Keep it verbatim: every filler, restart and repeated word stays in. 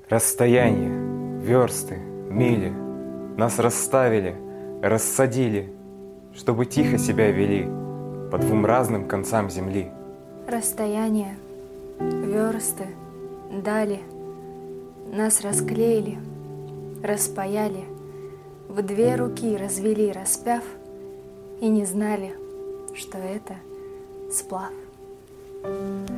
Расстояние, версты, мили нас расставили, рассадили, чтобы тихо себя вели по двум разным концам земли. Расстояние, версты, дали нас расклеили, распаяли, в две руки развели, распяв, и не знали, что это сплав.